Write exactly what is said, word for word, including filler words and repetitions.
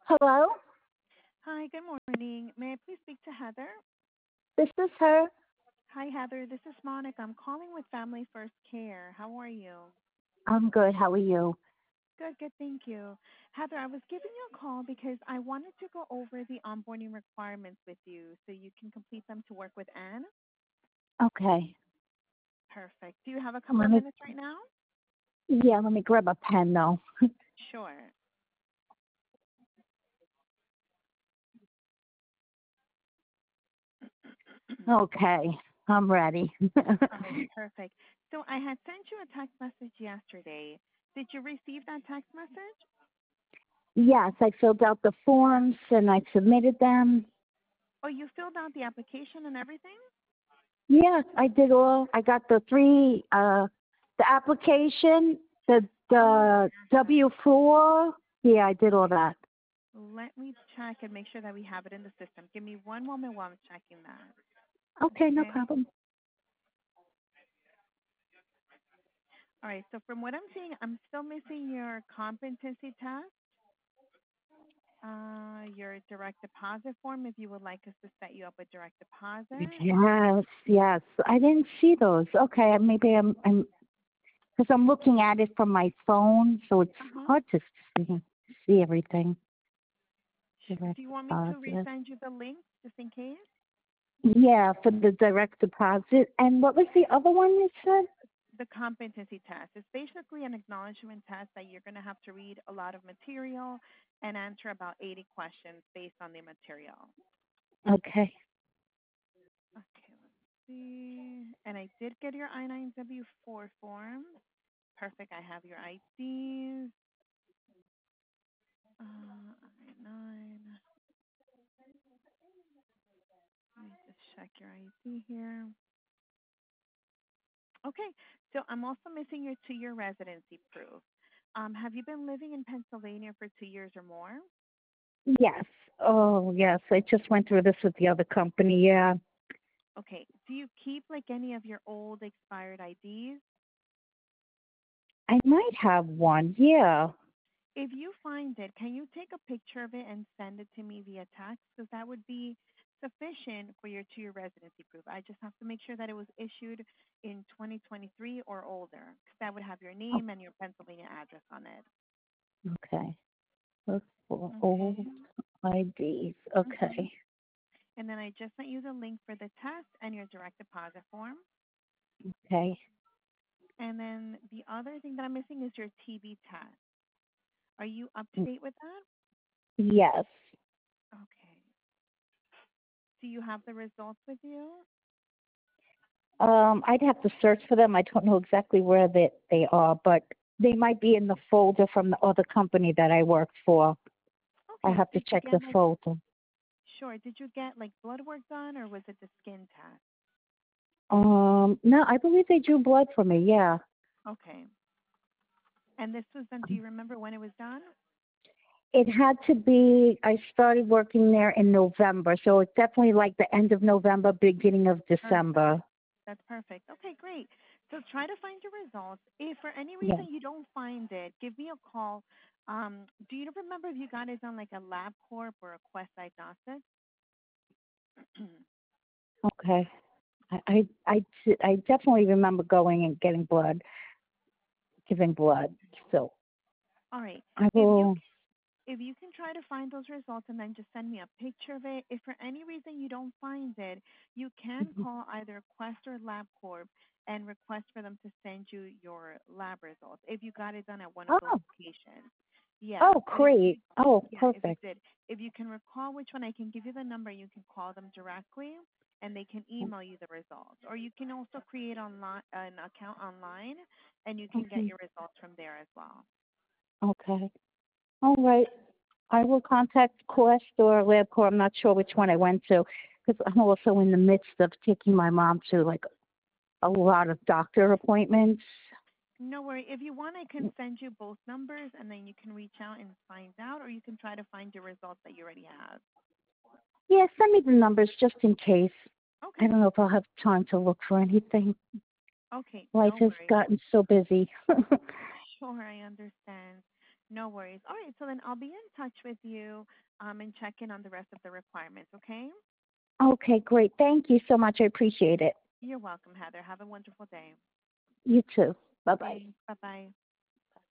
Hello, Hi, good morning. May I please speak to Heather? this is her. Hi, Heather. This is Monica. I'm calling with Family First Care. How are you? I'm good. How are you? Good, good. Thank you. Heather, I was giving you a call because I wanted to go over the onboarding requirements with you so you can complete them to work with Anne. Okay. Perfect. Do you have a couple Let of me, minutes right now? yeah, let me grab a pen though. Sure. Okay, I'm ready. All right, perfect. So I had sent you a text message yesterday. Did you receive that text message? Yes, I filled out the forms and I submitted them. Oh, you filled out the application and everything? Yeah, I did all. I got the three, uh, the application, the, Oh, the W four. Yeah, I did all that. let me check and make sure that we have it in the system. Give me one moment while I'm checking that. Okay, no Okay. problem. All right. So from what I'm seeing, I'm still missing your competency test, uh, your direct deposit form. If you would like us to set you up with direct deposit. Yes, yes. I didn't see those. Okay, maybe I'm, I'm, because I'm looking at it from my phone, so it's Uh huh. hard to see, see everything. Direct Do you want me to deposit. resend you the link just in case? Yeah, for the direct deposit. And what was the other one you said? The competency test. It's basically an acknowledgement test that you're going to have to read a lot of material and answer about eighty questions based on the material. Okay. Okay, let's see. And I did get your I nine W four form. Perfect. I have your I Ds. Uh, I nine. Let me just check your I D here. Okay, so I'm also missing your two-year residency proof. Um, have you been living in Pennsylvania for two years or more? Yes. Oh, yes. I just went through this with the other company. Yeah. Okay. Do you keep like any of your old expired I Ds? I might have one. Yeah. If you find it, can you take a picture of it and send it to me via text? Because that would be sufficient for your two-year residency proof. I just have to make sure that it was issued in twenty twenty-three or older, because that would have your Oh, name and your Pennsylvania address on it. okay. Look for Okay. old I Ds. Mm-hmm. Okay. And then I just sent you the link for the test and your direct deposit form. Okay. And then the other thing that I'm missing is your T B test. Are you up to Mm, date with that? yes. Okay. Do you have the results with you? Um, I'd have to search for them. I don't know exactly where they, they are, but they might be in the folder from the other company that I worked for. I Okay. have to Did you check the get like, folder. sure, did you get like blood work done or was it the skin test? Um, no, I believe they drew blood for me. Yeah. Okay. And this was done, do you remember when it was done? It had to be, I started working there in November, so it's definitely like the end of November, beginning of Perfect. December. That's perfect. Okay, great. So try to find your results. If for any Yeah. reason you don't find it, give me a call. Um, do you remember if you got it on like a LabCorp or a Quest Diagnostics? Okay. I, I, I, I definitely remember going and getting blood, giving blood. So All right. I If you will. if you can try to find those results and then just send me a picture of it. If for any reason you don't find it, you can call either Quest or LabCorp and request for them to send you your lab results if you got it done at one of those Oh, locations. Yeah, oh, but if you great. Oh, yeah, if you perfect. did, if you can recall which one, I can give you the number. You can call them directly, and they can email you the results. Or you can also create online an account online, and you can get Okay. your results from there as well. Okay. All right. I will contact Quest or LabCorp. I'm not sure which one I went to because I'm also in the midst of taking my mom to like a lot of doctor appointments. No worry. If you want, I can send you both numbers and then you can reach out and find out, or you can try to find your results that you already have. Yeah, send me the numbers just in case. I Okay. don't know if I'll have time to look for anything. Okay. Life No has worries. gotten so busy. Sure, I understand. No worries. All right, so then I'll be in touch with you um, and check in on the rest of the requirements, okay? Okay, great. Thank you so much. I appreciate it. You're welcome, Heather. Have a wonderful day. You too. Bye bye. Thanks. Bye bye.